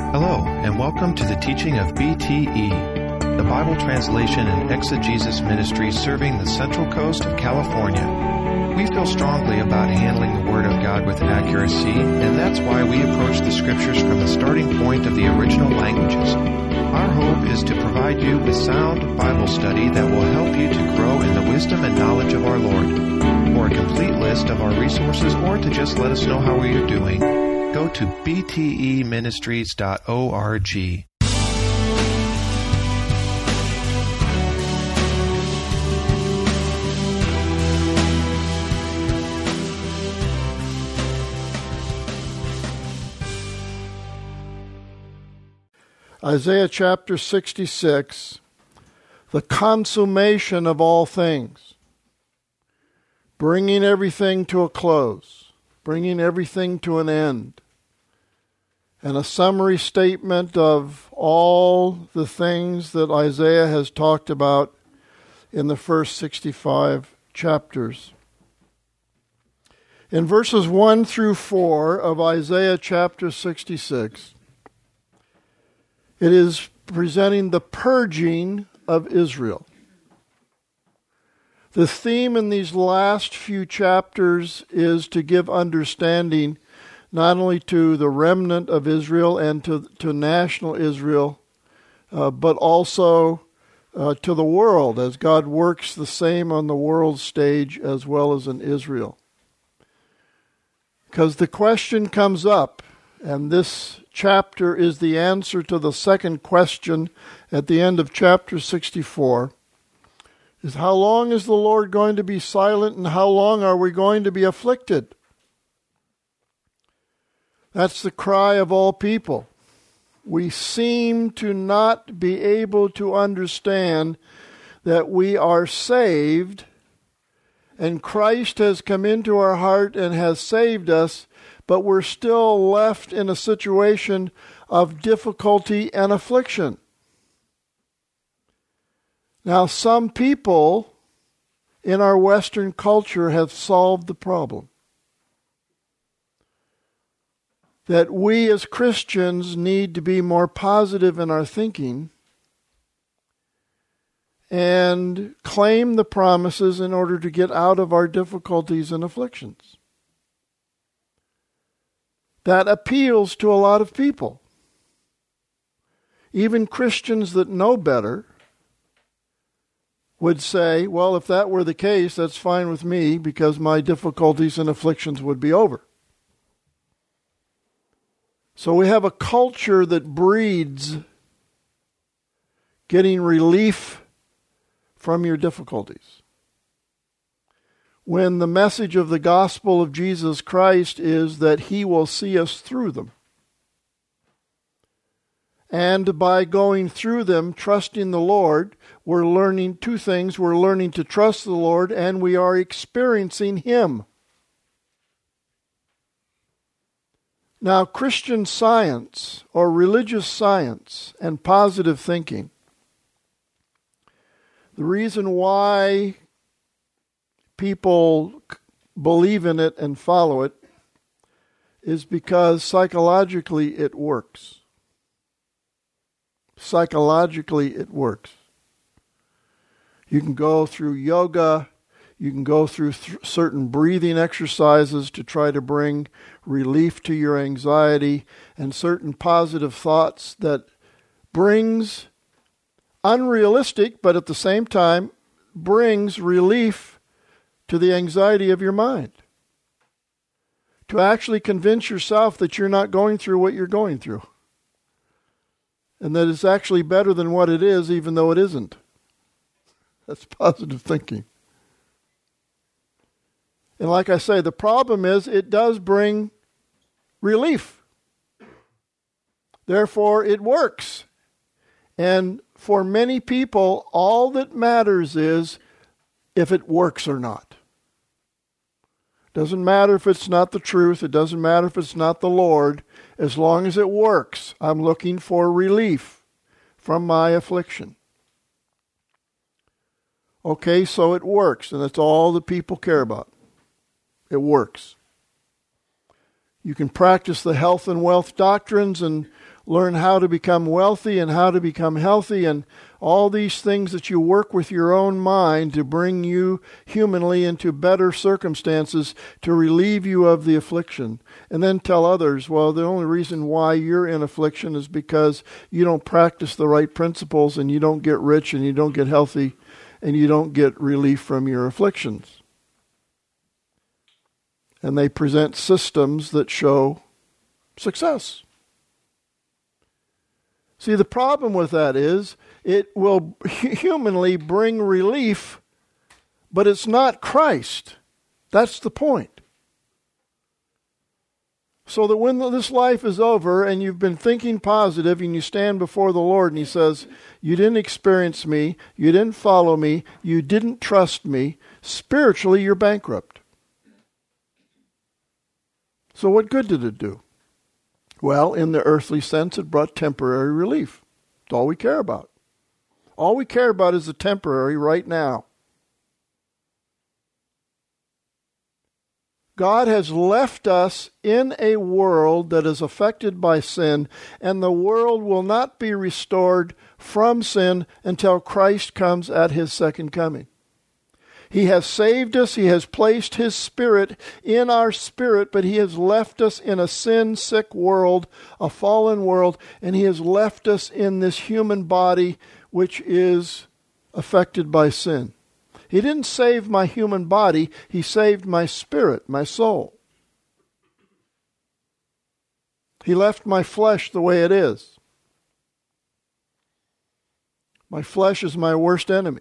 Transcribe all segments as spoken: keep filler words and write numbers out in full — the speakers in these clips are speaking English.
Hello, and welcome to the teaching of B T E, the Bible Translation and Exegesis Ministry serving the Central Coast of California. We feel strongly about handling the Word of God with accuracy, and that's why we approach the Scriptures from the starting point of the original languages. Our hope is to provide you with sound Bible study that will help you to grow in the wisdom and knowledge of our Lord. For a complete list of our resources or to just let us know how we are doing, go to b t e ministries dot org. Isaiah chapter sixty-six, the consummation of all things, bringing everything to a close, bringing everything to an end, and a summary statement of all the things that Isaiah has talked about in the first sixty-five chapters. In verses one through four of Isaiah chapter sixty-six, it is presenting the purging of Israel. The theme in these last few chapters is to give understanding not only to the remnant of Israel and to, to national Israel, uh, but also uh, to the world, as God works the same on the world stage as well as in Israel. Because the question comes up, and this chapter is the answer to the second question at the end of chapter sixty-four, is how long is the Lord going to be silent and how long are we going to be afflicted? That's the cry of all people. We seem to not be able to understand that we are saved and Christ has come into our heart and has saved us, but we're still left in a situation of difficulty and affliction. Now, some people in our Western culture have solved the problem. That we as Christians need to be more positive in our thinking and claim the promises in order to get out of our difficulties and afflictions. That appeals to a lot of people. Even Christians that know better would say, well, if that were the case, that's fine with me because my difficulties and afflictions would be over. So we have a culture that breeds getting relief from your difficulties, when the message of the gospel of Jesus Christ is that He will see us through them. And by going through them, trusting the Lord, we're learning two things. We're learning to trust the Lord, and we are experiencing Him. Now, Christian Science, or religious science, and positive thinking, the reason why people believe in it and follow it is because psychologically it works. Psychologically it works. You can go through yoga, you can go through th- certain breathing exercises to try to bring relief to your anxiety, and certain positive thoughts that brings unrealistic, but at the same time brings relief to the anxiety of your mind. To actually convince yourself that you're not going through what you're going through. And that it's actually better than what it is, even though it isn't. That's positive thinking. And like I say, the problem is it does bring relief. Therefore, it works. And for many people, all that matters is if it works or not. Doesn't matter if it's not the truth. It doesn't matter if it's not the Lord. As long as it works, I'm looking for relief from my affliction. Okay, so it works, and that's all that people care about. It works. You can practice the health and wealth doctrines and learn how to become wealthy and how to become healthy and all these things that you work with your own mind to bring you humanly into better circumstances to relieve you of the affliction. And then tell others, well, the only reason why you're in affliction is because you don't practice the right principles and you don't get rich and you don't get healthy and you don't get relief from your afflictions. And they present systems that show success. See, the problem with that is it will humanly bring relief, but it's not Christ. That's the point. So that when this life is over and you've been thinking positive and you stand before the Lord and He says, you didn't experience me, you didn't follow me, you didn't trust me, spiritually you're bankrupt. So what good did it do? Well, in the earthly sense, it brought temporary relief. That's all we care about. All we care about is the temporary right now. God has left us in a world that is affected by sin, and the world will not be restored from sin until Christ comes at His second coming. He has saved us. He has placed His Spirit in our spirit, but He has left us in a sin-sick world, a fallen world, and He has left us in this human body which is affected by sin. He didn't save my human body. He saved my spirit, my soul. He left my flesh the way it is. My flesh is my worst enemy.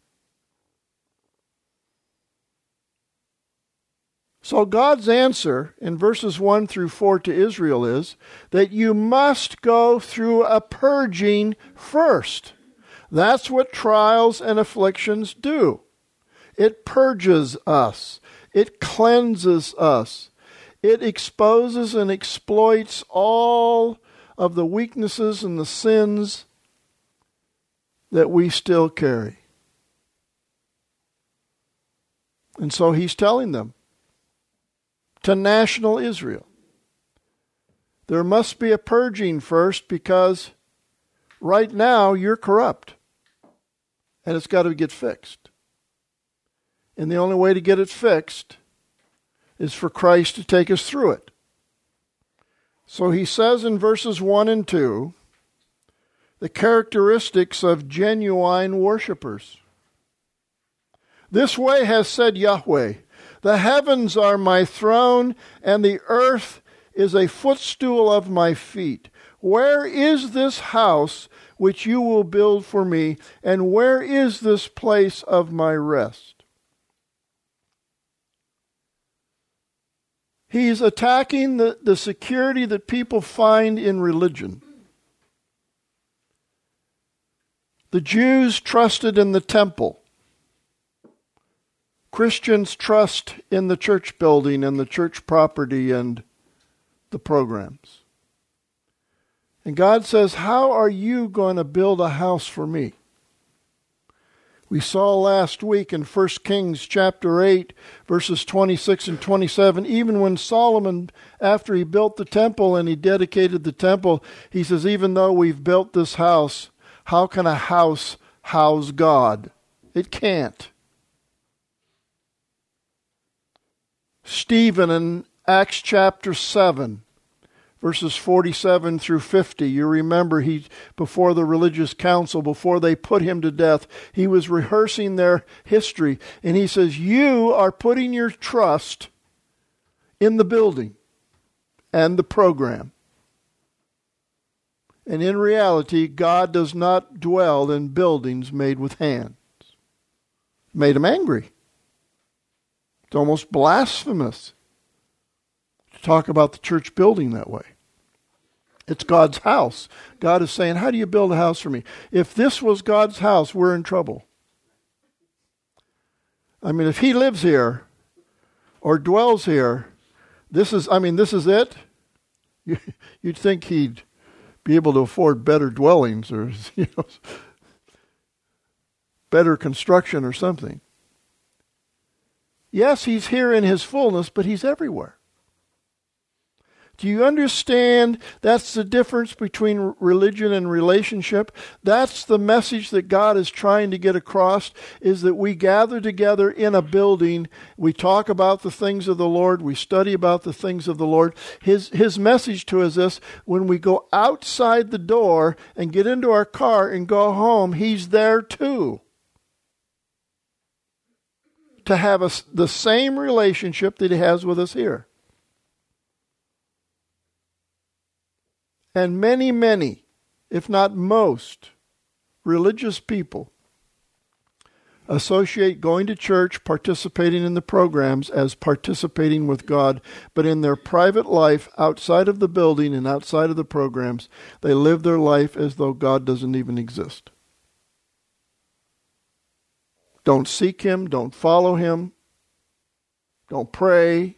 So God's answer in verses one through four to Israel is that you must go through a purging first. That's what trials and afflictions do. It purges us. It cleanses us. It exposes and exploits all of the weaknesses and the sins that we still carry. And so He's telling them, to national Israel, there must be a purging first because right now you're corrupt and it's got to get fixed. And the only way to get it fixed is for Christ to take us through it. So He says in verses one and two, the characteristics of genuine worshipers. This way has said Yahweh, the heavens are my throne, and the earth is a footstool of my feet. Where is this house which you will build for me, and where is this place of my rest? He's attacking the, the security that people find in religion. The Jews trusted in the temple. Christians trust in the church building and the church property and the programs. And God says, how are you going to build a house for me? We saw last week in First Kings chapter eight, verses twenty-six and twenty-seven, even when Solomon, after he built the temple and he dedicated the temple, he says, even though we've built this house, how can a house house God? It can't. Stephen in Acts chapter seven, verses forty-seven through fifty. You remember he, before the religious council, before they put him to death, he was rehearsing their history. And he says, you are putting your trust in the building and the program. And in reality, God does not dwell in buildings made with hands. It made him angry. It's almost blasphemous to talk about the church building that way. It's God's house. God is saying, how do you build a house for me? If this was God's house, we're in trouble. I mean, if He lives here or dwells here, this is, I mean, this is it. You'd think He'd be able to afford better dwellings or, you know, better construction or something. Yes, He's here in His fullness, but He's everywhere. Do you understand that's the difference between religion and relationship? That's the message that God is trying to get across, is that we gather together in a building, we talk about the things of the Lord, we study about the things of the Lord. His, his message to us is this: when we go outside the door and get into our car and go home, He's there too. To have a, the same relationship that He has with us here. And many, many, if not most, religious people associate going to church, participating in the programs, as participating with God. But in their private life, outside of the building and outside of the programs, they live their life as though God doesn't even exist. Don't seek Him, don't follow Him, don't pray,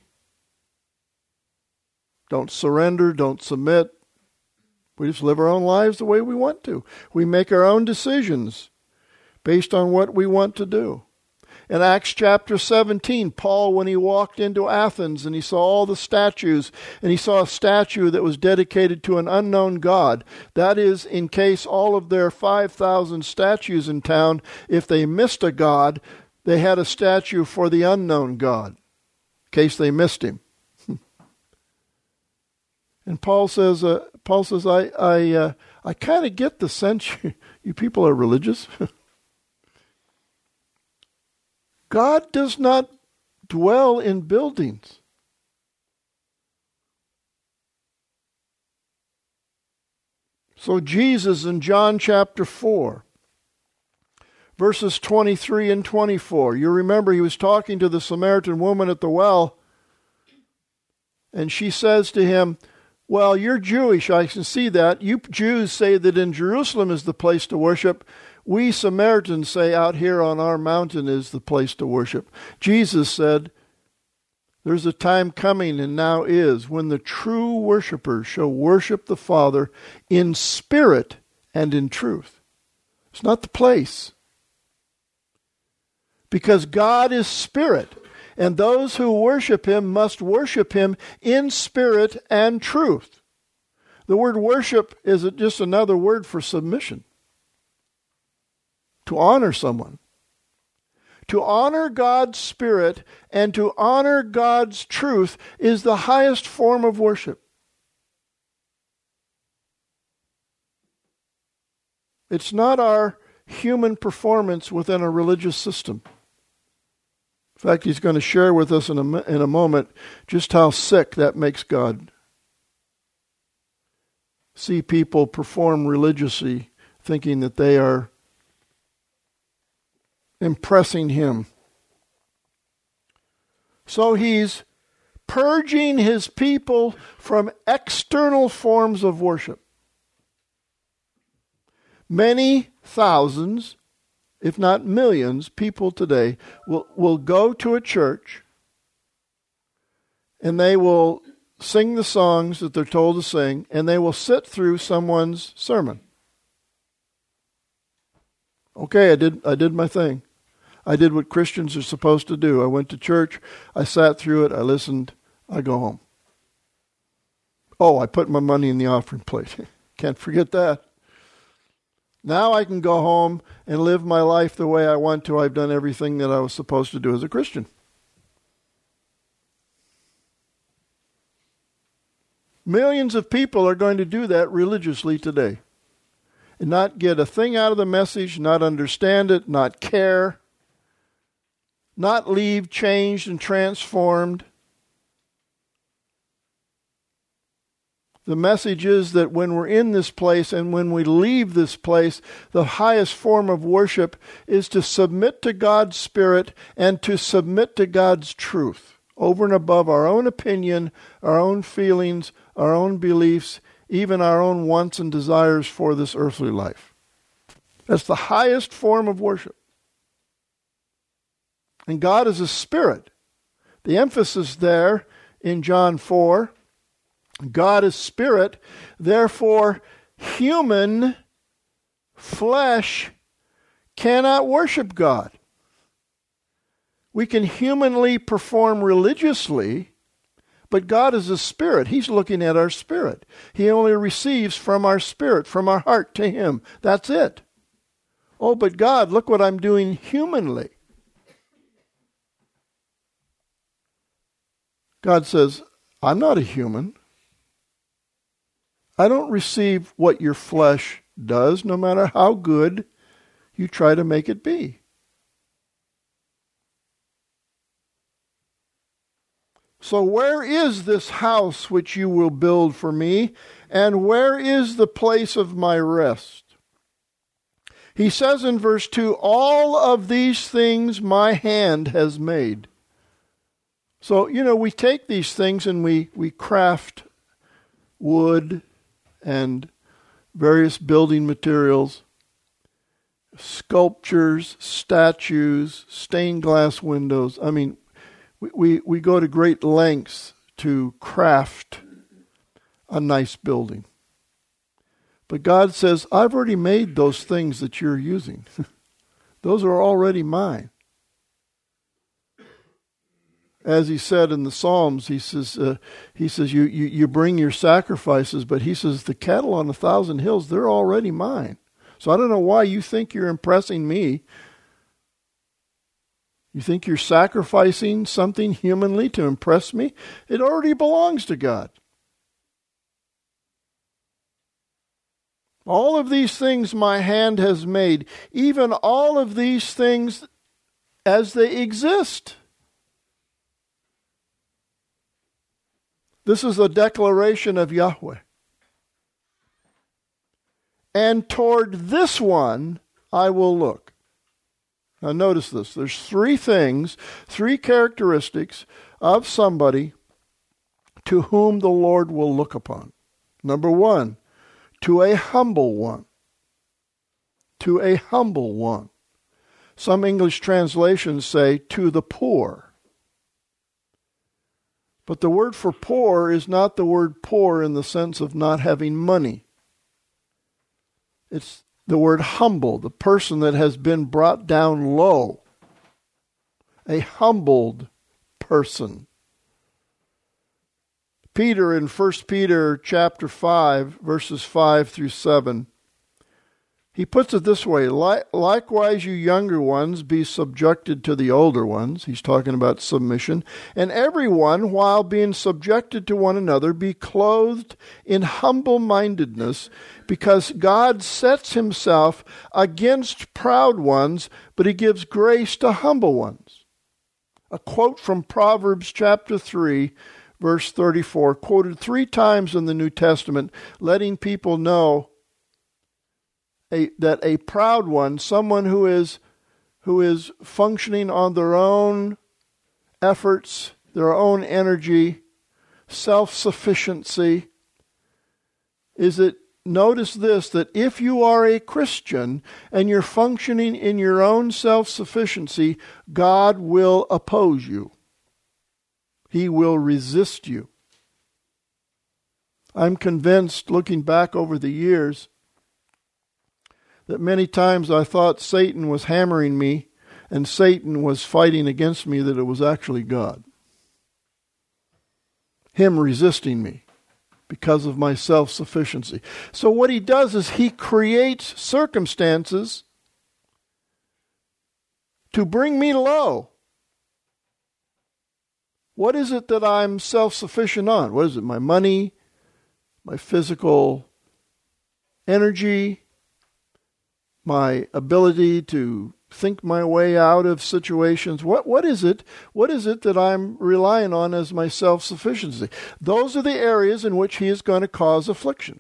don't surrender, don't submit. We just live our own lives the way we want to. We make our own decisions based on what we want to do. In Acts chapter seventeen, Paul, when he walked into Athens and he saw all the statues, and he saw a statue that was dedicated to an unknown god, that is, in case all of their five thousand statues in town, if they missed a god, they had a statue for the unknown God, in case they missed Him. And Paul says, uh, Paul says, I, I, uh, I kind of get the sense you, you people are religious. God does not dwell in buildings. So Jesus in John chapter four, verses twenty-three and twenty-four, you remember He was talking to the Samaritan woman at the well, and she says to Him, well, you're Jewish, I can see that. You Jews say that in Jerusalem is the place to worship. We Samaritans say out here on our mountain is the place to worship. Jesus said, there's a time coming, and now is, when the true worshipers shall worship the Father in spirit and in truth. It's not the place. Because God is spirit. And those who worship Him must worship Him in spirit and truth. The word worship is just another word for submission. To honor someone. To honor God's Spirit and to honor God's truth is the highest form of worship. It's not our human performance within a religious system. In fact, he's going to share with us in a, in a moment just how sick that makes God. See people perform religiously thinking that they are impressing Him. So He's purging His people from external forms of worship. Many thousands, if not millions, people today will, will go to a church and they will sing the songs that they're told to sing, and they will sit through someone's sermon. Okay, I did I did my thing. I did what Christians are supposed to do. I went to church, I sat through it, I listened, I go home. Oh, I put my money in the offering plate. Can't forget that. Now I can go home and live my life the way I want to. I've done everything that I was supposed to do as a Christian. Millions of people are going to do that religiously today. And not get a thing out of the message, not understand it, not care, not leave changed and transformed. The message is that when we're in this place and when we leave this place, the highest form of worship is to submit to God's Spirit and to submit to God's truth, over and above our own opinion, our own feelings, our own beliefs, even our own wants and desires for this earthly life. That's the highest form of worship. And God is a spirit. The emphasis there in John four, God is spirit, therefore human flesh cannot worship God. We can humanly perform religiously, But God is a spirit. He's looking at our spirit. He only receives from our spirit, from our heart to him. That's it. Oh, but God, look what I'm doing humanly. God says, I'm not a human. I don't receive what your flesh does, no matter how good you try to make it be. So where is this house which you will build for me? And where is the place of my rest? He says in verse two, all of these things my hand has made. So, you know, we take these things and we, we craft wood and various building materials, sculptures, statues, stained glass windows. I mean, we, we, we go to great lengths to craft a nice building. But God says, I've already made those things that you're using. Those are already mine. As he said in the Psalms, he says, uh, he says, you, you, you bring your sacrifices, but he says, the cattle on a thousand hills, they're already mine. So I don't know why you think you're impressing me. You think you're sacrificing something humanly to impress me? It already belongs to God. All of these things my hand has made, even all of these things as they exist. This is a declaration of Yahweh. And toward this one I will look. Now notice this. There's three things, three characteristics of somebody to whom the Lord will look upon. Number one, to a humble one. To a humble one. Some English translations say, to the poor. But the word for poor is not the word poor in the sense of not having money. It's the word humble, the person that has been brought down low. A humbled person. Peter in First Peter chapter five, verses five through seven, he puts it this way, likewise you younger ones be subjected to the older ones. He's talking about submission. And everyone, while being subjected to one another, be clothed in humble-mindedness, because God sets himself against proud ones, but he gives grace to humble ones. A quote from Proverbs chapter three, verse thirty-four, quoted three times in the New Testament, letting people know A, that a proud one, someone who is who is functioning on their own efforts, their own energy, self-sufficiency, is that, notice this, that if you are a Christian and you're functioning in your own self-sufficiency, God will oppose you. He will resist you. I'm convinced, looking back over the years, that many times I thought Satan was hammering me and Satan was fighting against me, that it was actually God. Him resisting me because of my self-sufficiency. So what he does is he creates circumstances to bring me low. What is it that I'm self-sufficient on? What is it? My money, my physical energy, my ability to think my way out of situations. What what is it? What is it that I'm relying on as my self-sufficiency? Those are the areas in which he is going to cause affliction.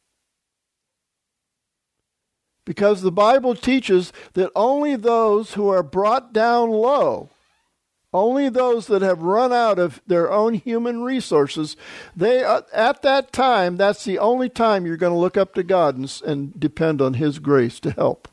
Because the Bible teaches that only those who are brought down low, only those that have run out of their own human resources, they are, at that time, that's the only time you're going to look up to God and, and depend on his grace to help.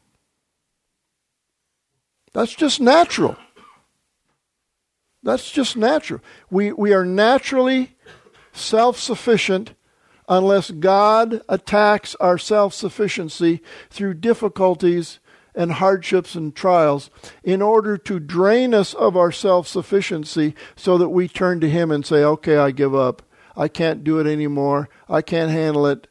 That's just natural. That's just natural. We, we are naturally self-sufficient unless God attacks our self-sufficiency through difficulties and hardships and trials in order to drain us of our self-sufficiency so that we turn to Him and say, okay, I give up. I can't do it anymore. I can't handle it.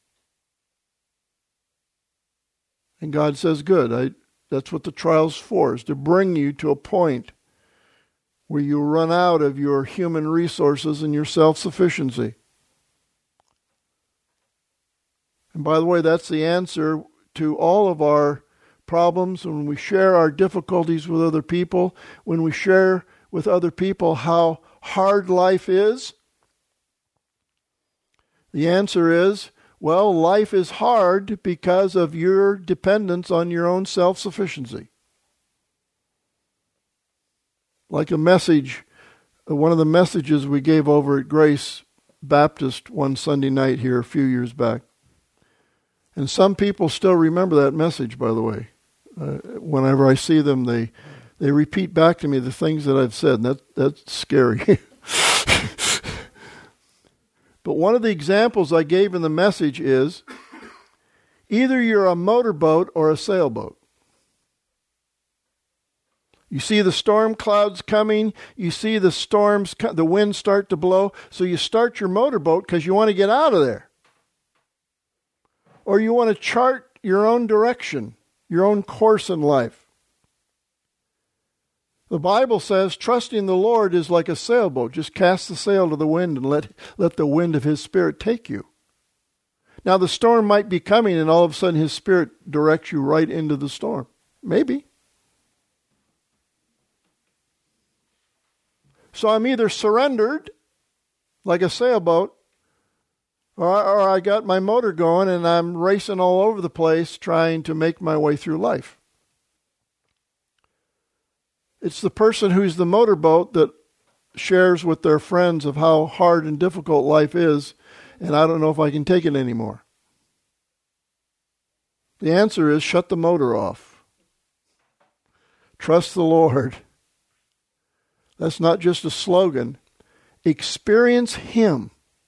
And God says, good. I, that's what the trial's for, is to bring you to a point where you run out of your human resources and your self-sufficiency. And by the way, that's the answer to all of our problems. When we share our difficulties with other people, when we share with other people how hard life is, the answer is, well, life is hard because of your dependence on your own self-sufficiency. Like a message, one of the messages we gave over at Grace Baptist one Sunday night here a few years back. And some people still remember that message, by the way. Uh, whenever I see them, they they repeat back to me the things that I've said, and that, that's scary. But one of the examples I gave in the message is, either you're a motorboat or a sailboat. You see the storm clouds coming, you see the storms, the winds start to blow, so you start your motorboat because you want to get out of there. Or you want to chart your own direction, your own course in life. The Bible says trusting the Lord is like a sailboat. Just cast the sail to the wind and let, let the wind of His Spirit take you. Now the storm might be coming and all of a sudden His Spirit directs you right into the storm. Maybe. So I'm either surrendered, like a sailboat, or, or I got my motor going and I'm racing all over the place trying to make my way through life. It's the person who's the motorboat that shares with their friends of how hard and difficult life is, and I don't know if I can take it anymore. The answer is shut the motor off. Trust the Lord. That's not just a slogan. Experience Him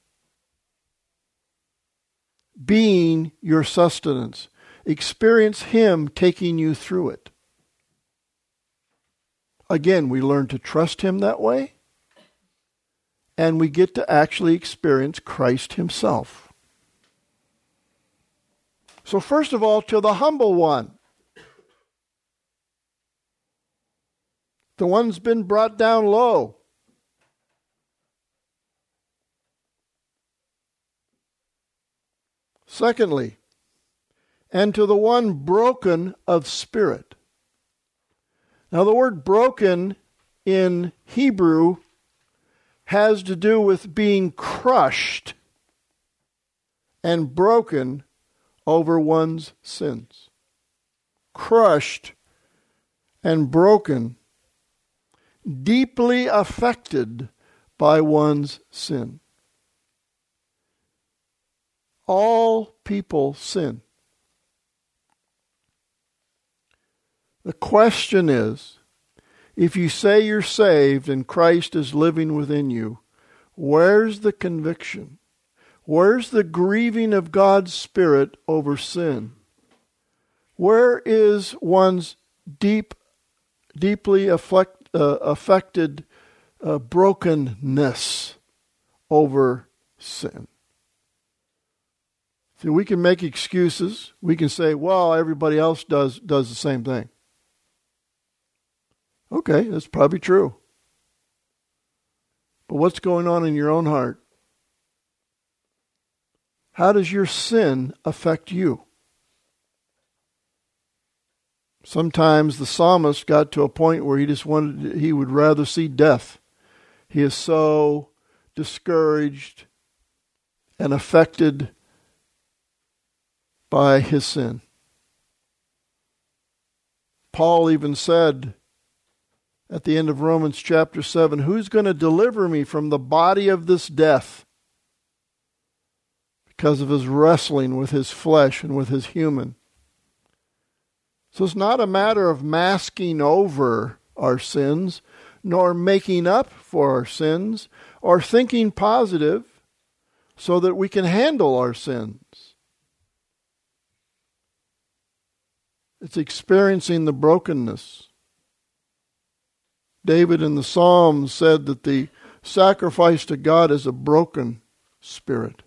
being your sustenance. Experience Him taking you through it. Again, we learn to trust Him that way, and we get to actually experience Christ Himself. So first of all, to the humble one, the one's been brought down low. Secondly, and to the one broken of spirit. Now the word broken in Hebrew has to do with being crushed and broken over one's sins. Crushed and broken, deeply affected by one's sin. All people sin. The question is, if you say you're saved and Christ is living within you, where's the conviction? Where's the grieving of God's Spirit over sin? Where is one's deep, deeply affect, uh, affected uh, brokenness over sin? See, we can make excuses. We can say, well, everybody else does does the same thing. Okay, that's probably true. But what's going on in your own heart? How does your sin affect you? Sometimes the psalmist got to a point where he just wanted, he would rather see death. He is so discouraged and affected by his sin. Paul even said at the end of Romans chapter seven, who's going to deliver me from the body of this death? Because of his wrestling with his flesh and with his human. So it's not a matter of masking over our sins, nor making up for our sins, or thinking positive so that we can handle our sins. It's experiencing the brokenness. David in the Psalms said that the sacrifice to God is a broken spirit.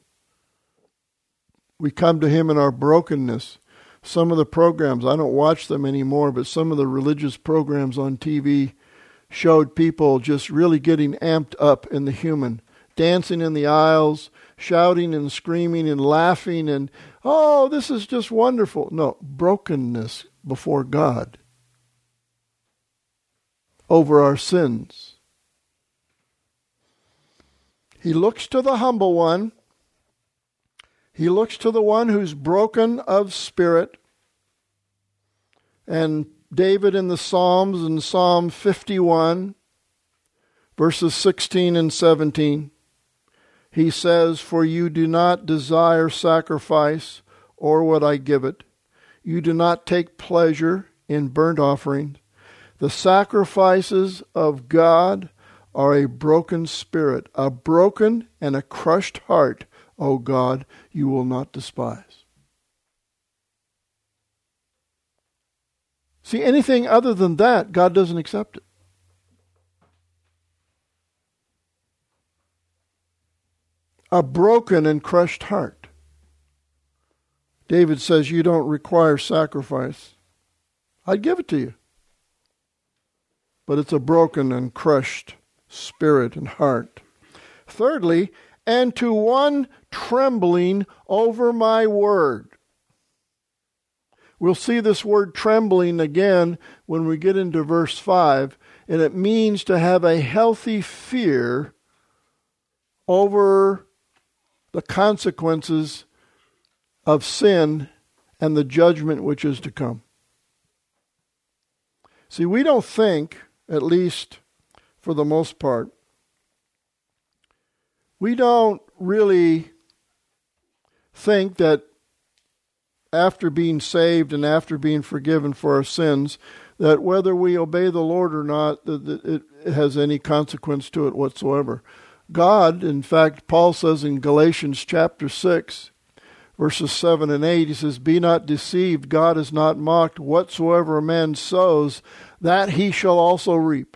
We come to him in our brokenness. Some of the programs, I don't watch them anymore, but some of the religious programs on T V showed people just really getting amped up in the human, dancing in the aisles, shouting and screaming and laughing and, oh, this is just wonderful. No, brokenness before God over our sins. He looks to the humble one. He looks to the one who's broken of spirit. And David in the Psalms, in Psalm fifty-one, verses sixteen and seventeen, he says, "For you do not desire sacrifice, or would I give it. You do not take pleasure in burnt offerings. The sacrifices of God are a broken spirit, a broken and a crushed heart, O God, you will not despise." See, anything other than that, God doesn't accept it. A broken and crushed heart. David says, you don't require sacrifice. I'd give it to you. But it's a broken and crushed spirit and heart. Thirdly, and to one trembling over my word. We'll see this word trembling again when we get into verse five, and it means to have a healthy fear over the consequences of sin and the judgment which is to come. See, we don't think, at least for the most part, we don't really think that after being saved and after being forgiven for our sins, that whether we obey the Lord or not, that it has any consequence to it whatsoever. God, in fact, Paul says in Galatians chapter six, verses seven and eight, he says, "Be not deceived, God is not mocked. Whatsoever a man sows, that he shall also reap."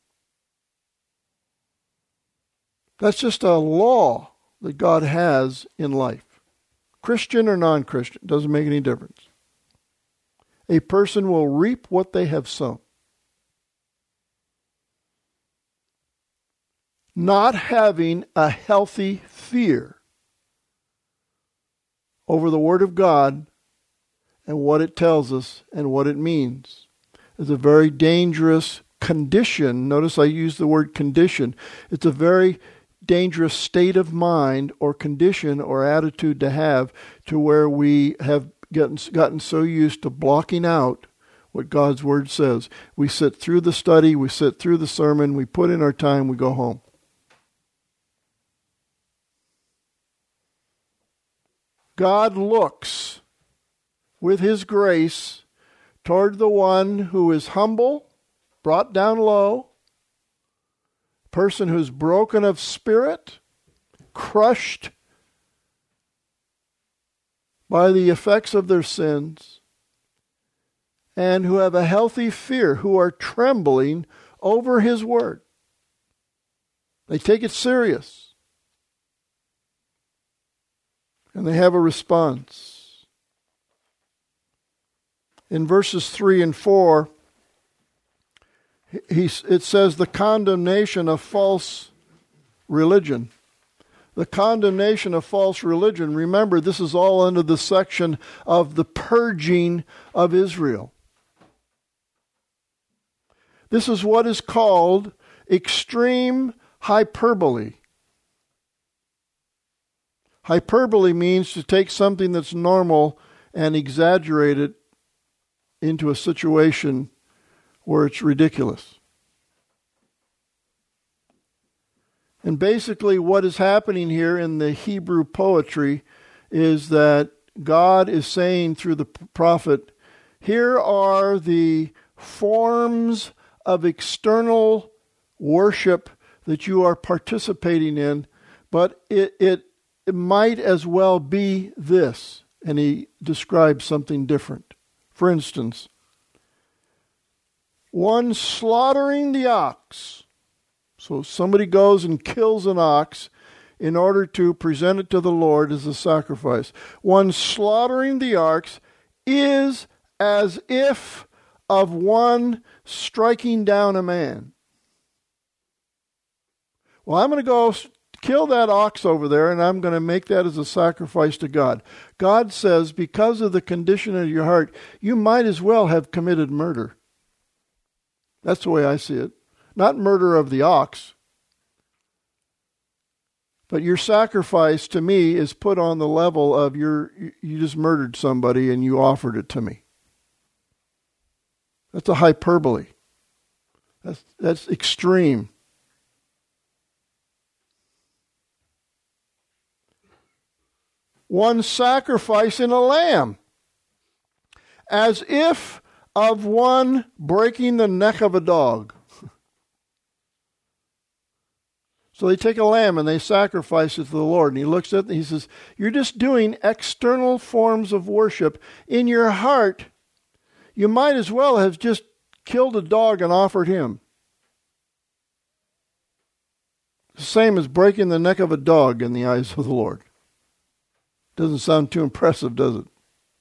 That's just a law that God has in life. Christian or non-Christian, doesn't make any difference. A person will reap what they have sown. Not having a healthy fear over the Word of God and what it tells us and what it means is a very dangerous condition. Notice I use the word condition. It's a very dangerous state of mind or condition or attitude to have, to where we have gotten, gotten so used to blocking out what God's Word says. We sit through the study, we sit through the sermon, we put in our time, we go home. God looks with His grace toward the one who is humble, brought down low, person who's broken of spirit, crushed by the effects of their sins, and who have a healthy fear, who are trembling over His Word. They take it serious. And they have a response. In verses three and four, He, it says the condemnation of false religion. The condemnation of false religion. Remember, this is all under the section of the purging of Israel. This is what is called extreme hyperbole. Hyperbole means to take something that's normal and exaggerate it into a situation where it's ridiculous. And basically what is happening here in the Hebrew poetry is that God is saying through the prophet, here are the forms of external worship that you are participating in, but it, it, it might as well be this. And he describes something different For instance, one slaughtering the ox. So somebody goes and kills an ox in order to present it to the Lord as a sacrifice. One slaughtering the ox is as if of one striking down a man. Well, I'm going to go kill that ox over there, and I'm going to make that as a sacrifice to God. God says, because of the condition of your heart, you might as well have committed murder. That's the way I see it. Not murder of the ox. But your sacrifice to me is put on the level of your, you just murdered somebody and you offered it to me. That's a hyperbole. That's, that's extreme. One sacrificing a lamb, as if of one breaking the neck of a dog. So they take a lamb and they sacrifice it to the Lord. And he looks at it and he says, you're just doing external forms of worship. In your heart, you might as well have just killed a dog and offered him. The same as breaking the neck of a dog in the eyes of the Lord. Doesn't sound too impressive, does it?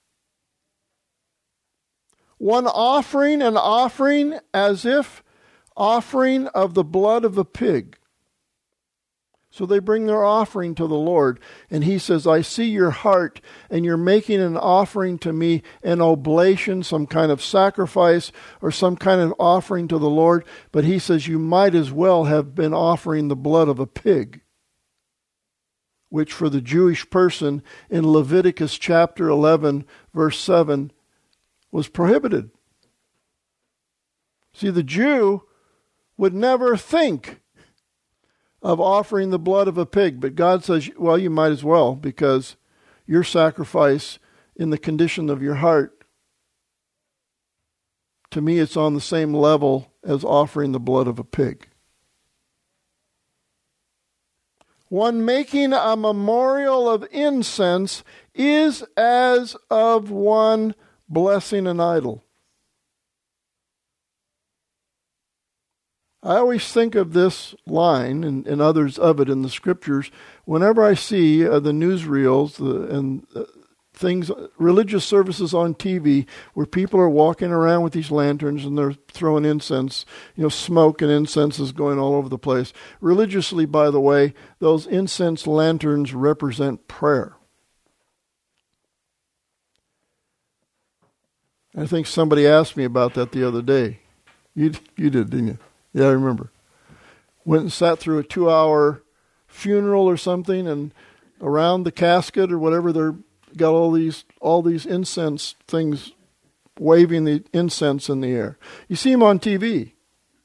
One offering an offering as if offering of the blood of a pig. So they bring their offering to the Lord, and he says, I see your heart, and you're making an offering to me, an oblation, some kind of sacrifice, or some kind of offering to the Lord. But he says, you might as well have been offering the blood of a pig, which for the Jewish person in Leviticus chapter eleven, verse seven, was prohibited. See, the Jew would never think of offering the blood of a pig. But God says, well, you might as well, because your sacrifice in the condition of your heart, to me it's on the same level as offering the blood of a pig. One making a memorial of incense is as of one blessing an idol. I always think of this line and, and others of it in the scriptures whenever I see uh, the newsreels the, and uh, things, religious services on T V where people are walking around with these lanterns and they're throwing incense, you know, smoke and incense is going all over the place. Religiously, by the way, those incense lanterns represent prayer. I think somebody asked me about that the other day. You you did, didn't you? Yeah, I remember. Went and sat through a two-hour funeral or something, and around the casket or whatever, they're got all these all these incense things waving the incense in the air. You see them on T V.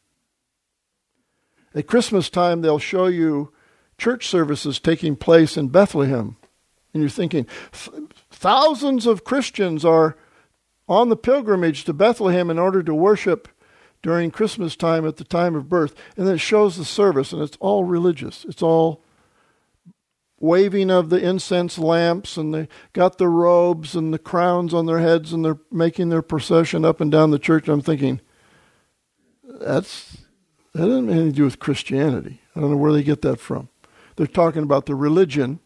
At Christmas time, they'll show you church services taking place in Bethlehem, and you're thinking, thousands of Christians are on the pilgrimage to Bethlehem in order to worship during Christmas time at the time of birth. And then it shows the service, and it's all religious. It's all waving of the incense lamps, and they got the robes and the crowns on their heads, and they're making their procession up and down the church. I'm thinking, that's that doesn't have anything to do with Christianity. I don't know where they get that from. They're talking about the religion,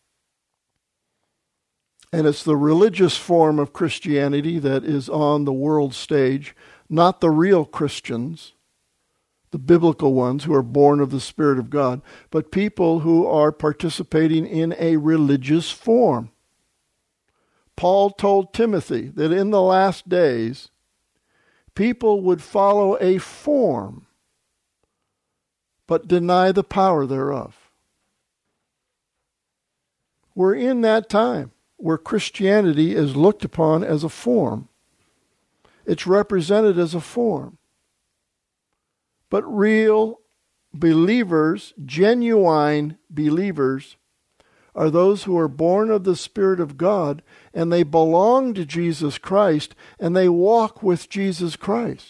and it's the religious form of Christianity that is on the world stage, not the real Christians, the biblical ones who are born of the Spirit of God, but people who are participating in a religious form. Paul told Timothy that in the last days, people would follow a form, but deny the power thereof. We're in that time where Christianity is looked upon as a form. It's represented as a form. But real believers, genuine believers, are those who are born of the Spirit of God, and they belong to Jesus Christ, and they walk with Jesus Christ.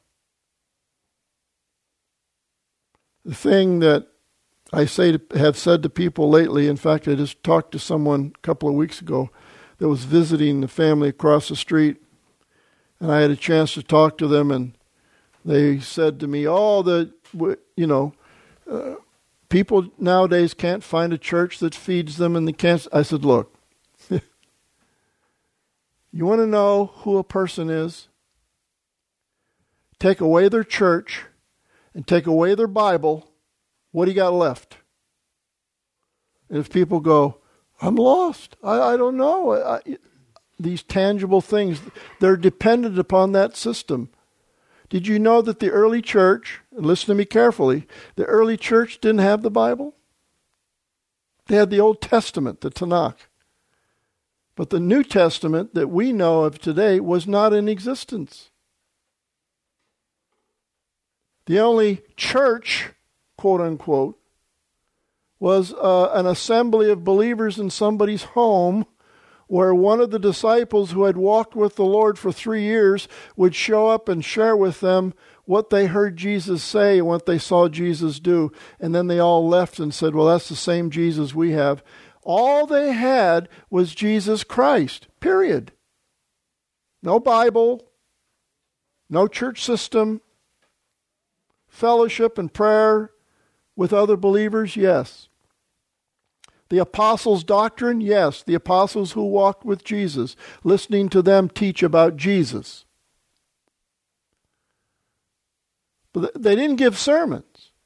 The thing that I say to, have said to people lately, in fact, I just talked to someone a couple of weeks ago that was visiting the family across the street, And I had a chance to talk to them, and they said to me, oh, the, you know, uh, people nowadays can't find a church that feeds them, and they can't. I said, look, you want to know who a person is? Take away their church and take away their Bible. What do you got left? And if people go, I'm lost, I, I don't know. I, I, these tangible things, they're dependent upon that system. Did you know that the early church, and listen to me carefully, the early church didn't have the Bible? They had the Old Testament, the Tanakh. But the New Testament that we know of today was not in existence. The only church, quote unquote, was uh, an assembly of believers in somebody's home where one of the disciples who had walked with the Lord for three years would show up and share with them what they heard Jesus say and what they saw Jesus do. And then they all left and said, well, that's the same Jesus we have. All they had was Jesus Christ, period. No Bible, no church system, fellowship and prayer with other believers, yes. The apostles' doctrine, yes. The apostles who walked with Jesus, listening to them teach about Jesus. But they didn't give sermons.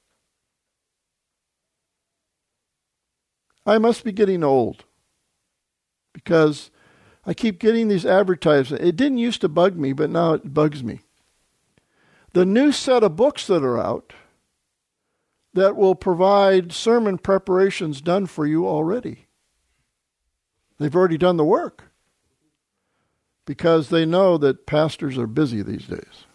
I must be getting old because I keep getting these advertisements. It didn't used to bug me, but now it bugs me. The new set of books that are out that will provide sermon preparations done for you already. They've already done the work because they know that pastors are busy these days.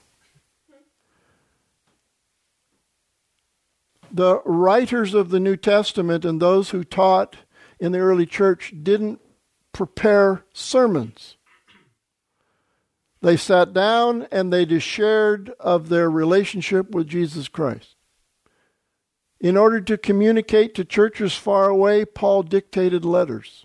The writers of the New Testament and those who taught in the early church didn't prepare sermons. They sat down and they just shared of their relationship with Jesus Christ. In order to communicate to churches far away, Paul dictated letters.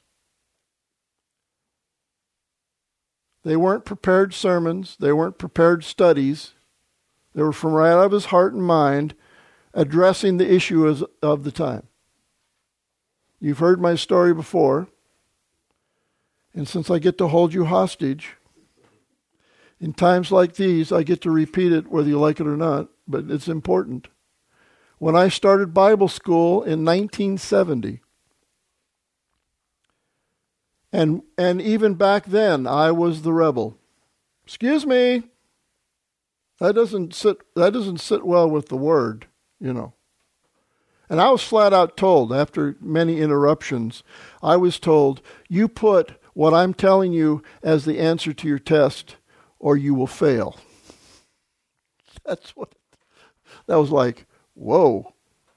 They weren't prepared sermons. They weren't prepared studies. They were from right out of his heart and mind, addressing the issue of the time. You've heard my story before, and since I get to hold you hostage, in times like these, I get to repeat it whether you like it or not, but it's important. When I started Bible school in nineteen seventy, and and even back then, I was the rebel. Excuse me, that doesn't sit that doesn't sit well with the word. You know. And I was flat out told, after many interruptions, I was told, you put what I'm telling you as the answer to your test, or you will fail. That's what, that was like, whoa.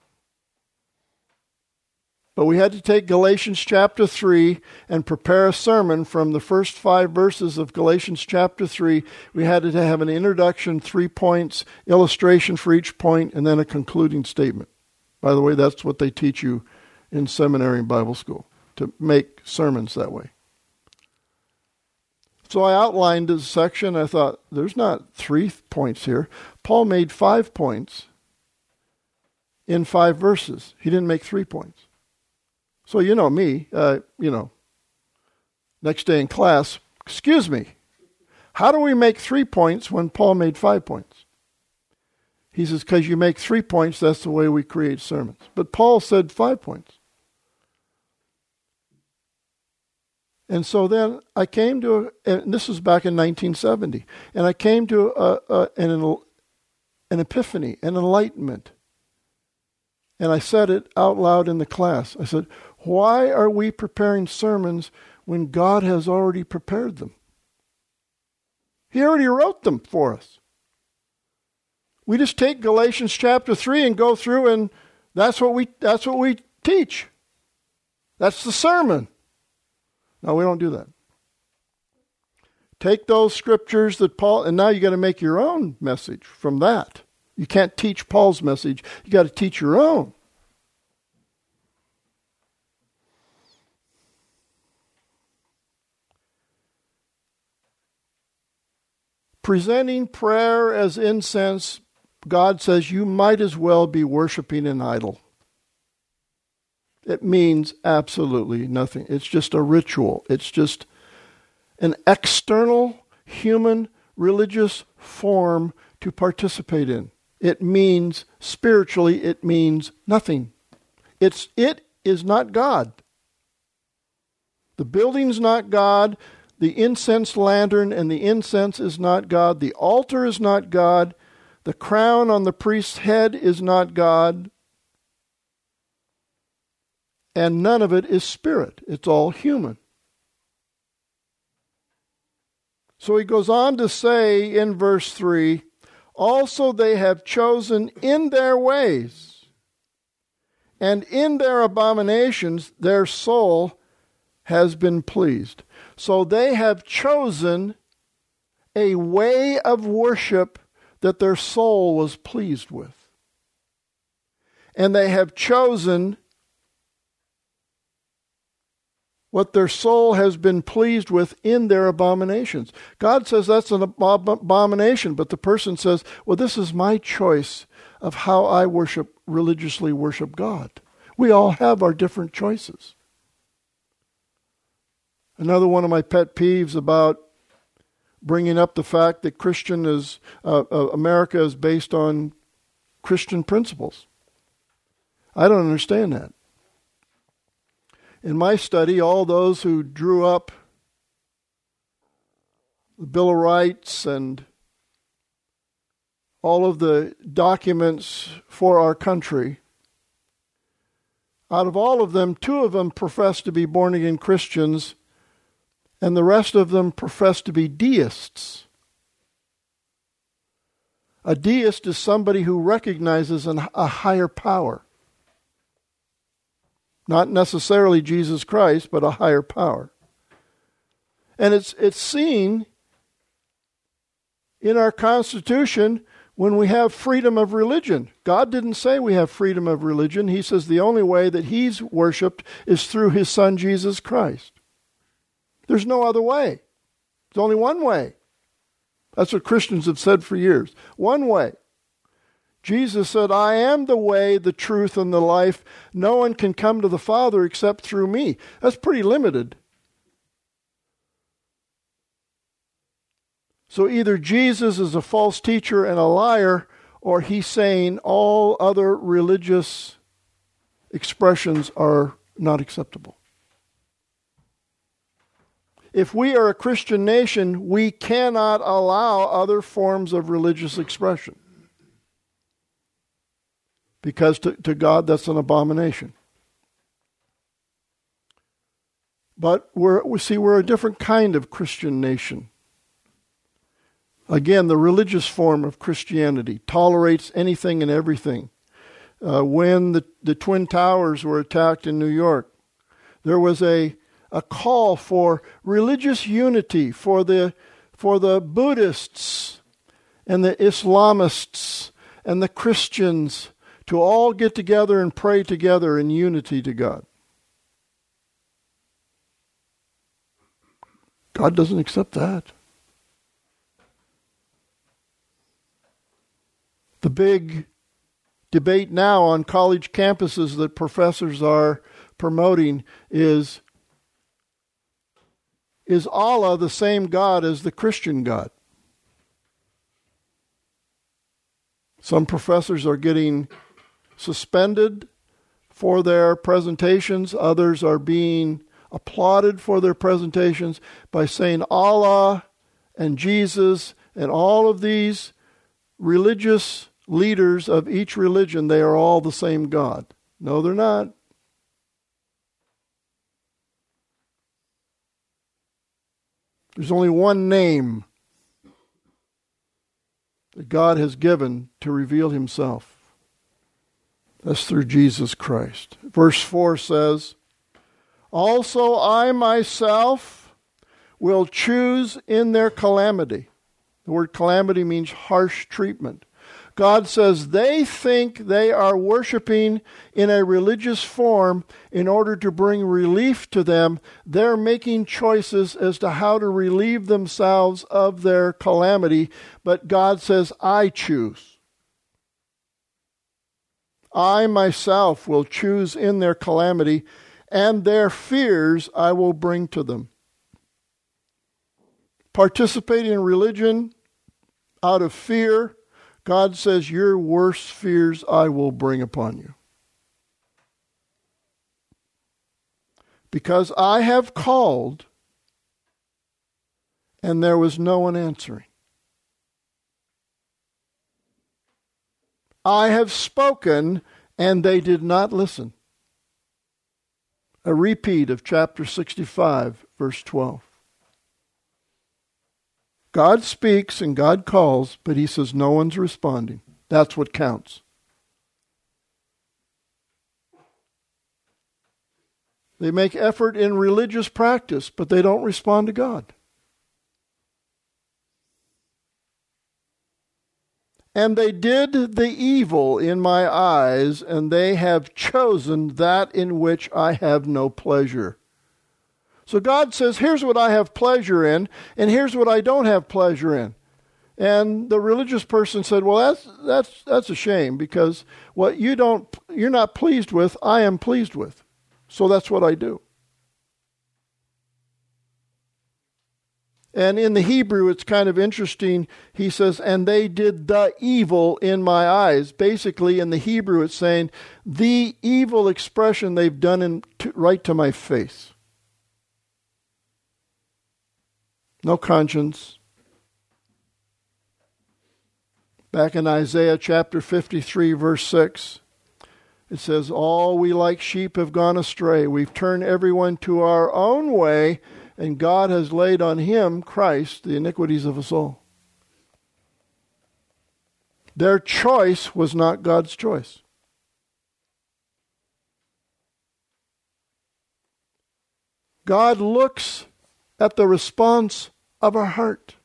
But we had to take Galatians chapter three and prepare a sermon from the first five verses of Galatians chapter three. We had to have an introduction, three points, illustration for each point, and then a concluding statement. By the way, that's what they teach you in seminary and Bible school, to make sermons that way. So I outlined this section. I thought, there's not three points here. Paul made five points in five verses. He didn't make three points. So you know me, uh, you know, next day in class, excuse me, how do we make three points when Paul made five points? He says, because you make three points, that's the way we create sermons. But Paul said five points. And so then I came to, and this was back in nineteen seventy, and I came to a, a, an, an epiphany, an enlightenment. And I said it out loud in the class. I said, why are we preparing sermons when God has already prepared them? He already wrote them for us. We just take Galatians chapter three and go through, and that's what we that's what we teach. That's the sermon. No, we don't do that. Take those scriptures that Paul, and now you got to make your own message from that. You can't teach Paul's message. You got to teach your own. Presenting prayer as incense, God says you might as well be worshiping an idol. It means absolutely nothing. It's just a ritual. It's just an external human religious form to participate in. It means, spiritually, it means nothing. It's, it is not God. The building's not God. The incense lantern and the incense is not God. The altar is not God. The crown on the priest's head is not God. And none of it is spirit. It's all human. So he goes on to say in verse three, also they have chosen in their ways, and in their abominations their soul has been pleased. So they have chosen a way of worship that their soul was pleased with. And they have chosen what their soul has been pleased with in their abominations. God says that's an abomination, but the person says, well, this is my choice of how I worship, religiously worship God. We all have our different choices. Another one of my pet peeves about bringing up the fact that Christian is uh, uh, America is based on Christian principles. I don't understand that. In my study, all those who drew up the Bill of Rights and all of the documents for our country, out of all of them, two of them profess to be born-again Christians, and the rest of them profess to be deists. A deist is somebody who recognizes an, a higher power. Not necessarily Jesus Christ, but a higher power. And it's it's seen in our Constitution when we have freedom of religion. God didn't say we have freedom of religion. He says the only way that He's worshipped is through His Son, Jesus Christ. There's no other way. There's only one way. That's what Christians have said for years. One way. Jesus said, I am the way, the truth, and the life. No one can come to the Father except through me. That's pretty limited. So either Jesus is a false teacher and a liar, or he's saying all other religious expressions are not acceptable. If we are a Christian nation, we cannot allow other forms of religious expression. Because to, to God, that's an abomination. But we're, we see we're a different kind of Christian nation. Again, the religious form of Christianity tolerates anything and everything. Uh, when the, the Twin Towers were attacked in New York, there was a, a call for religious unity for the, for the Buddhists and the Islamists and the Christians to all get together and pray together in unity to God. God doesn't accept that. The big debate now on college campuses that professors are promoting is, is Allah the same God as the Christian God? Some professors are getting suspended for their presentations. Others are being applauded for their presentations by saying Allah and Jesus and all of these religious leaders of each religion, they are all the same God. No, they're not. There's only one name that God has given to reveal Himself. That's through Jesus Christ. Verse four says, also I myself will choose in their calamity. The word calamity means harsh treatment. God says they think they are worshiping in a religious form in order to bring relief to them. They're making choices as to how to relieve themselves of their calamity. But God says, I choose. I myself will choose in their calamity, and their fears I will bring to them. Participating in religion out of fear, God says, your worst fears I will bring upon you. Because I have called, and there was no one answering. I have spoken, and they did not listen. A repeat of chapter sixty-five, verse twelve. God speaks and God calls, but he says no one's responding. That's what counts. They make effort in religious practice, but they don't respond to God. And they did the evil in my eyes, and they have chosen that in which I have no pleasure. So God says, here's what I have pleasure in, and here's what I don't have pleasure in. And the religious person said, well, that's that's that's a shame, because what you don't you're not pleased with, I am pleased with. So that's what I do. And in the Hebrew, it's kind of interesting. He says, and they did the evil in my eyes. Basically, in the Hebrew, it's saying the evil expression they've done in to, right to my face. No conscience. Back in Isaiah chapter fifty-three, verse six, it says, all we like sheep have gone astray. We've turned everyone to our own way, and God has laid on him, Christ, the iniquities of us all. Their choice was not God's choice. God looks at the response of our heart.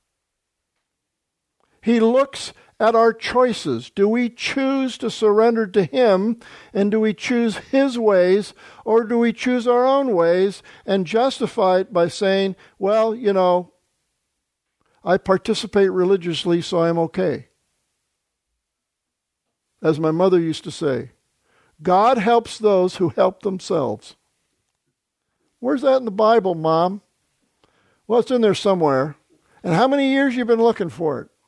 He looks at our choices. Do we choose to surrender to him, and do we choose his ways, or do we choose our own ways and justify it by saying, well, you know, I participate religiously, so I'm okay. As my mother used to say, God helps those who help themselves. Where's that in the Bible, Mom? Well, it's in there somewhere. And how many years you been looking for it?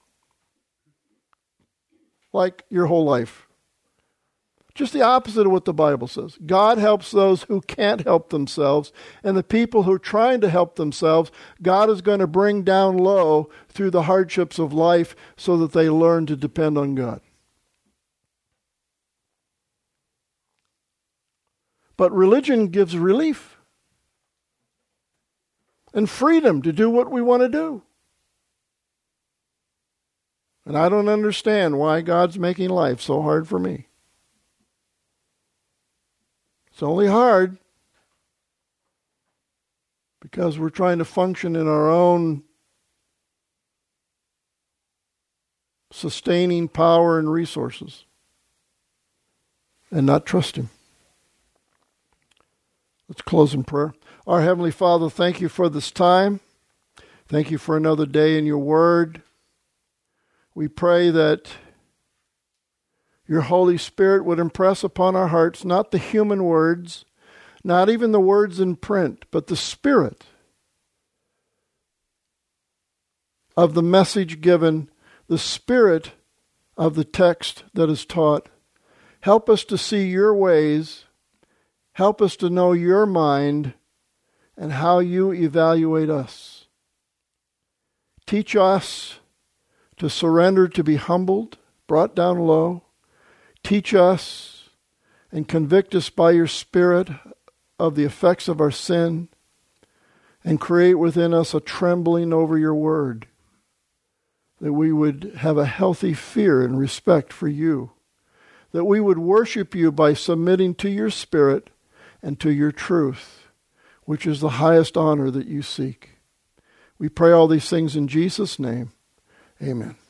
Like your whole life. Just the opposite of what the Bible says. God helps those who can't help themselves, and the people who are trying to help themselves, God is going to bring down low through the hardships of life so that they learn to depend on God. But religion gives relief and freedom to do what we want to do. And I don't understand why God's making life so hard for me. It's only hard because we're trying to function in our own sustaining power and resources and not trust him. Let's close in prayer. Our Heavenly Father, thank you for this time. Thank you for another day in your word. We pray that your Holy Spirit would impress upon our hearts not the human words, not even the words in print, but the spirit of the message given, the spirit of the text that is taught. Help us to see your ways. Help us to know your mind and how you evaluate us. Teach us to surrender, to be humbled, brought down low. Teach us and convict us by your Spirit of the effects of our sin, and create within us a trembling over your word, that we would have a healthy fear and respect for you, that we would worship you by submitting to your Spirit and to your truth, which is the highest honor that you seek. We pray all these things in Jesus' name. Amen.